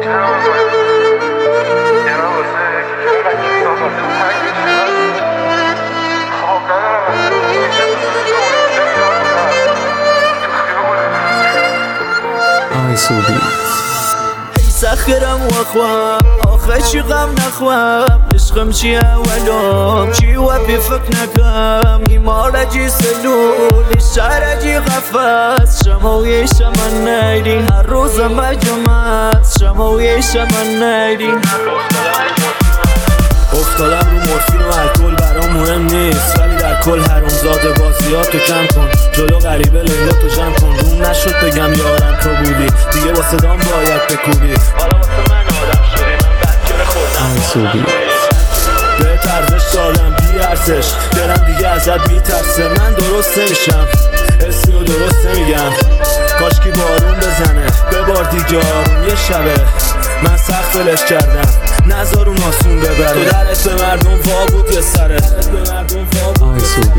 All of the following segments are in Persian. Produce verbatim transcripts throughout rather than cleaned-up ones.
سخرم واخوام آخه چی غم نخوام عشقم چی اولم چی و پی فکر نکم ایمار جی سلول شهر جی غفص شموی شمن نیدی هر روز مجمعت شموی شمن نیدی افتادم رو مورفین و الکل برام مهم نیست، ولی در کل حرامزاده بازیاتو کم کن، جلو غریبه لیلاتو جمع کن. روم نشد بگم یارم تو بودی، دیگه واسه دام باید بکوبی. حالا واسه من آدم شدی، من بدجور خودم به ارزش دادم بی ارزش، دلم دیگه ازت میترسه. من درست نمیشم، اسمی و درست نمیگم، کاشکی بارون بزنه ببار دیگه آروم. یه شبه من سخت فلش کردم، نذار اون آسون ببره. تو درت به مردم وا بود یه سره، آی سوبی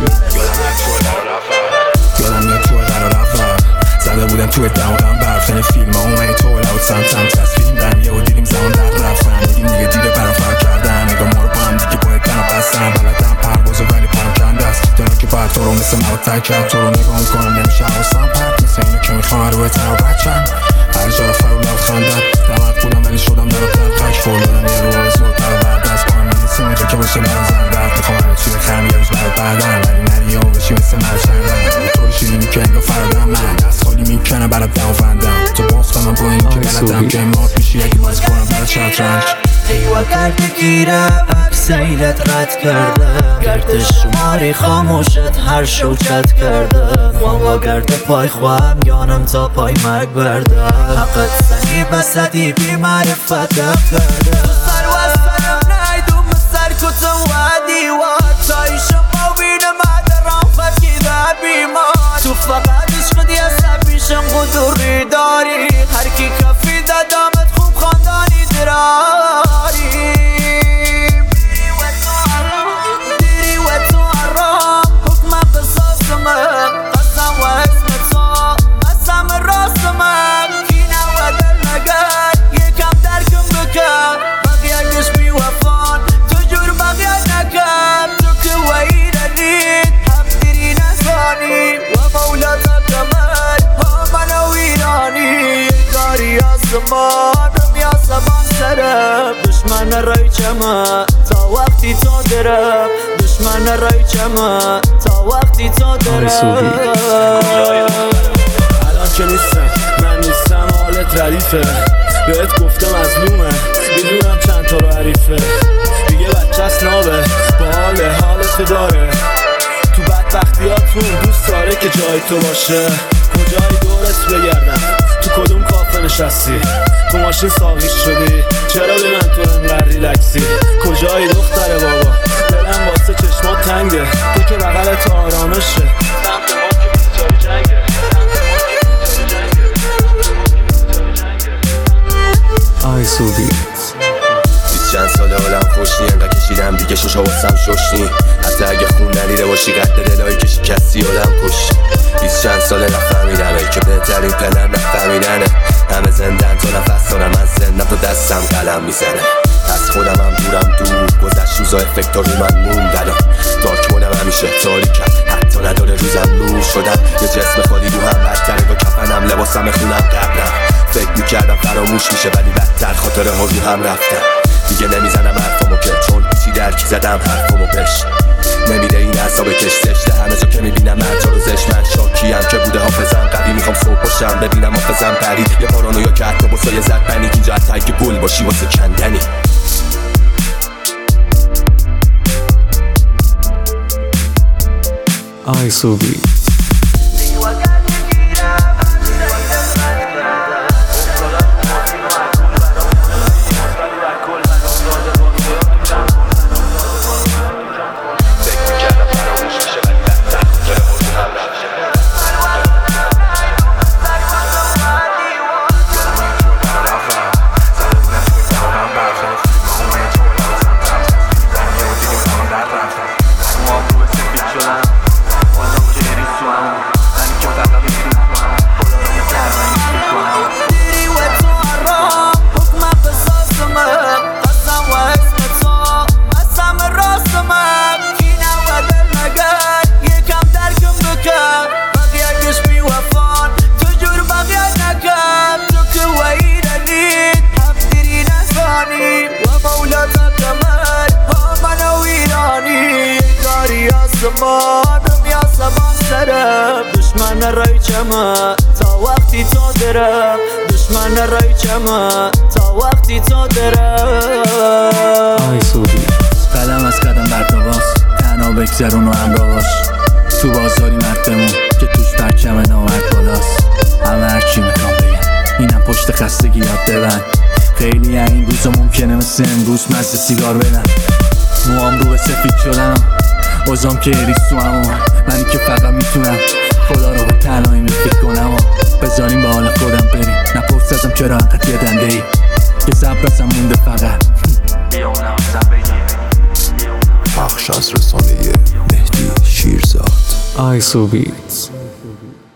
یادم یه توی قرار رفتم، زده بودم توی دماغم برف. یعنی فیلم ها اومدی تو لود سمتم تصویریم دم یه و دیدیم زمان در رفتن. دیدیم دیگه دیره برام فرق کردن، نگاه ما رو با هم دیگه باید تنم بستن. بلدم پروازو ولی پارم کنده است، دارم که باید تو رو مثل مواد تک کرد. تو رو نگاه میکنم نمیشه حواسم پرد، مثل اینو که میخوام رو بهتر و بچم. هر جا رو فرو لود خندد، نمت بودم ولی شدم در دل خش فول دادم یه رو زود پر و برد از با هم میدیسیم اینجا که باشه من زندت. میخوام همه چی بخرم یه روز برات بعدن، ولی نری و بشی مثل مرشندم. طوری شیرینی که انگاه فردم من دست خالی میکنم برات دم و فندم. تو باختم من با این که بلدم که مات میشی اگه باز کنم برات شطرنج. ایوا کرد بگیرم اکسیلت رد کردم، گرد شماری خاموشت هر شو چت کردم. ما گرد پای خواهم یانم تا پای مرگ بردم، حقت سنی بسدی بی معرفت کردم. سر و سرم نیدوم سر کتم و دیوار، تای شما بینم درام فکیده بیمار. تو فقط عشق دی از پیشم قدوری داری، هر کی کفی دادمت خوب خاندانی دراری. دیری و تو حرام، دیری و تو حرام، حکم قصاصمه قسم و اسم تو قسم راستمه. کینه و دل نگر یکم درکم بکن، بقیه گش بی وفان تو جور بقیه نکن. تو که ویدنید هم دیری نزانی و مولا تکمل ها من و ایرانی. کاری آسمان رمی آسمان سرم، دشمن رای چمه تا وقتی تو درم، دشمن رای چمه تا وقتی تو درم. الان که نیستم من نیستم حالت ردیفه، بهت گفتم از لومه میدونم چند تا رو حریفه. دیگه بچه است نابه با حال حالتو داره، تو بدبختیاتون دوست داره که جای تو باشه. کجایی دورت بگردم، تو کدوم کافه نشستی، تو ماشین ساقیش شدی، چرا به من تو انقدر ریلکسی. کجایی دختر بابا، دلم واسه چشمات تنگه، تو که بغلت آرامشه، سمت ما که بیچاری جنگه. آی سوبی چند ساله حالم خوش نی، انقدر کشیدم دیگه شوشا واسم ششنی. حتی اگه خون ندیده باشی قد دلایی که شکستی آدم کشتی. بیست چند ساله نفهمیدم ای که بهترین پلن نفهمیدنه. همه زندن تا نفس دارم، من زندم تو دستم قلم میزنه. از خودم هم دورم دور، گذشت روزا افکتا رو من موندن. دارک مودم همیشه تاریکم، حتی نداره روزم نور شدم. یه جسم خالی رو هم بدتره، با کفنم لباسم خونم قبرم. فکر میکردم فراموش میشه ولی بدتر خاطره ها رو هم رفتم. دیگه نمیزنم حرفامو که چون چی درکی زدم حرفامو بش نمیده این حساب کش زشته. همه جا که میبینم مرجا رو زش، من شاکیم که بوده حافظم قوی. میخوام صبح باشم ببینم حافظم پرید، یه پارانویا که حتی با سایه زد پنیک. اینجا حتی اگه گل باشی واسه کندنی. آی سوبی شدم آدم که ریز رایجمه تا وقتی تو درم دشمن رایجمه تا وقتی تو درم. آی سودی قدم از قدم بردواز تنها بگذرون و همراه باش تو بازاری مردمون که توش پرچم نامرد بالاست. همه هرچی میخوام بگم اینم پشت خستگی یاد ببند. خیلی این روزا ممکنه مثل امروز مزه سیگار بدن. موام رو به سفید شدن اوزام که ریز تو همون منی که فقط میتونم خدا رو به تنهایی میفکر کنم و بذاریم به حال خودم بریم. نپرس ازم چرا انقدر یه دنده ای که صبر ازم مونده فقط بیا اونم ازم بگیر. پخش از رسانه مهدی شیرزاد. آی سو بیت.